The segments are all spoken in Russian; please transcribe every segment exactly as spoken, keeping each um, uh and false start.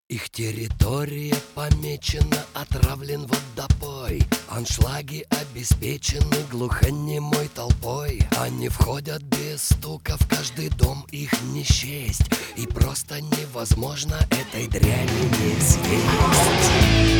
Их территория помечена, отравлен водопой. Аншлаги обеспечены глухонемой толпой. Они входят без стука, в каждый дом их не счесть. И просто невозможно этой дряни не съесть.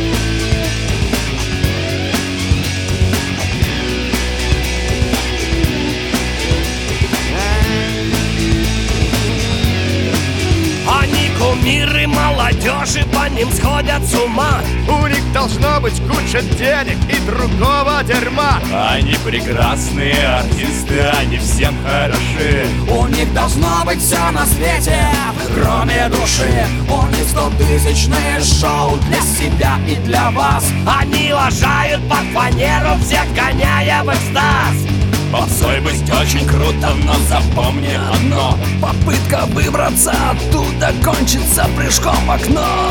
Кумиры молодежи, по ним сходят с ума. У них должно быть куча денег и другого дерьма. Они прекрасные артисты, они всем хороши. У них должно быть все на свете, кроме души. У них стотысячные шоу для себя и для вас. Они лажают под фанеру, всех гоняя в экстаз. Попсой быть очень круто, но запомни одно: попытка выбраться оттуда кончится прыжком в окно.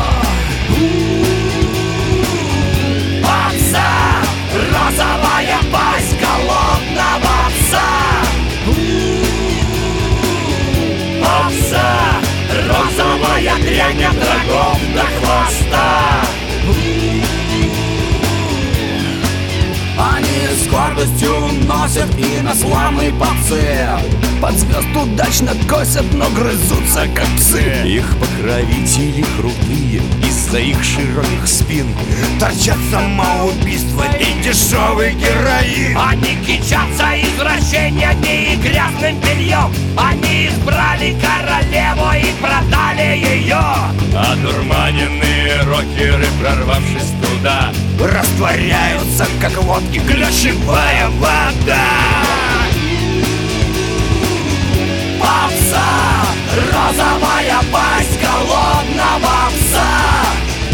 Попса, розовая пасть голодного пса. Попса, розовая дрянь от рогов до хвоста. Они с гордостью носят и на славные попсы. Под звезд удачно косят, но грызутся как псы. Их покровители крутые, из-за их широких спин торчат самоубийство и дешевый героин. Они кичатся извращениями и грязным бельем. Они избрали королеву и продали ее. Одурманенные рокеры, прорвавшись туда, растворяются, как водки ключевая вода. Попса, розовая пасть голодного пса.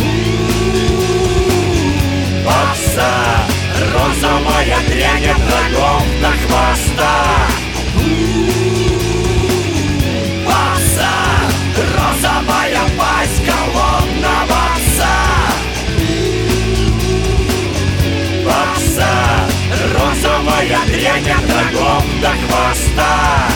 Попса, розовая дрянь от рогов до хвоста. Попса, розовая пасть голодного пса. Попса, розовая дрянь от рогов до хвоста.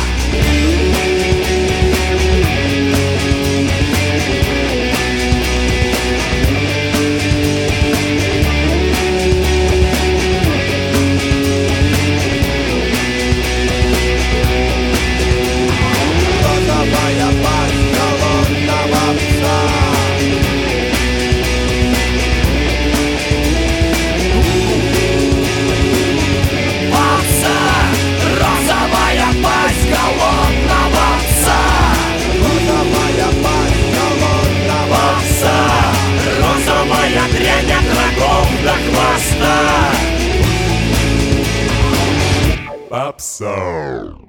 Дрянь от рогов до хвоста. Попса.